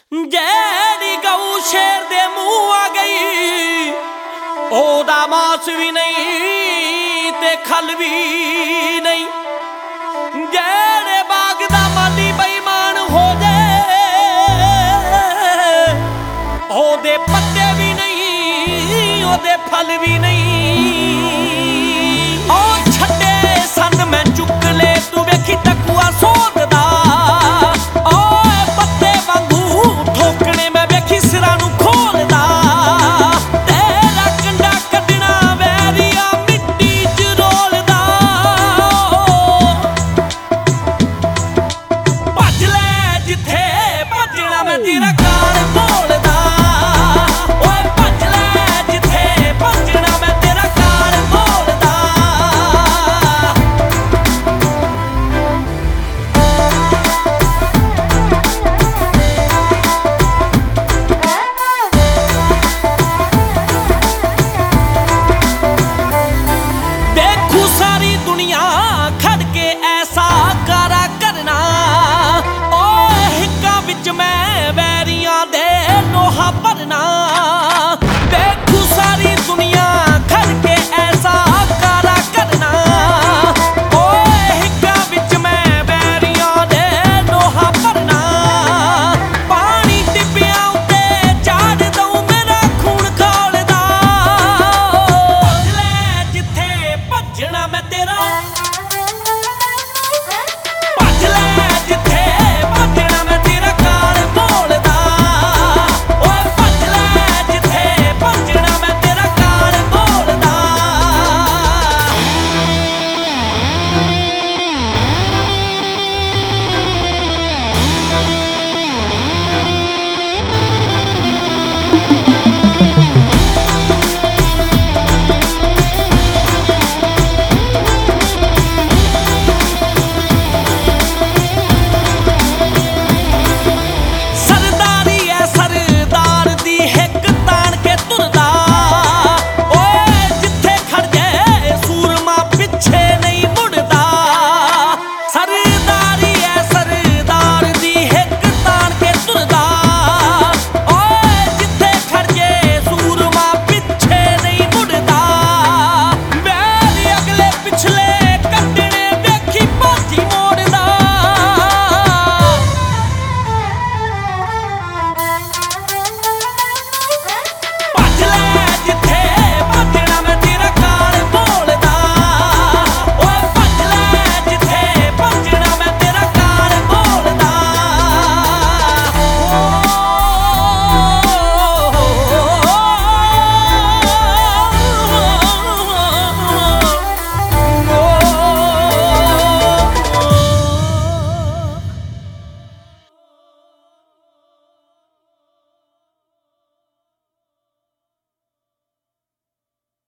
ਜਿਹੜੀ ਗਊ ਸ਼ੇਰ ਦੇ ਮੂੰਹ ਆ ਗਈ, ਉਹਦਾ ਮਾਸ ਵੀ ਨਹੀਂ ਤੇ ਖਲ ਵੀ ਨਹੀਂ। ਜਿਹੜੇ ਬਾਗ ਦਾ ਮਾਲੀ ਬੇਈਮਾਨ ਹੋ ਜੇ, ਉਹਦੇ ਪੱਤੇ ਵੀ ਨਹੀਂ, ਉਹਦੇ ਫਲ ਵੀ ਨਹੀਂ। ਉਹ ਛੱਡੇ ਸੰਨ ਮੈਂ ਚੁੱਕ ਲੈ, ਤੂੰ ਵੇਖੀ ਟਕੂਆ ਸੋਧਦਾ। ਓਏ ਪੱਤੇ ਵਾਂਗੂ ਠੋਕਣੇ ਮੈਂ ਵੇਖੀ ਸਿਰਾਂ ਨੂੰ ਖੋਲਦਾ। ਤੇਰਾ ਕੰਡਾ ਕੱਢਣਾ ਵੈਰੀਆ ਮਿੱਟੀ 'ਚ ਰੋਲਦਾ। ਭੱਜ ਲੈ ਜਿੱਥੇ ਭੱਜਣਾ, ਮੈਂ ਤੇਰਾ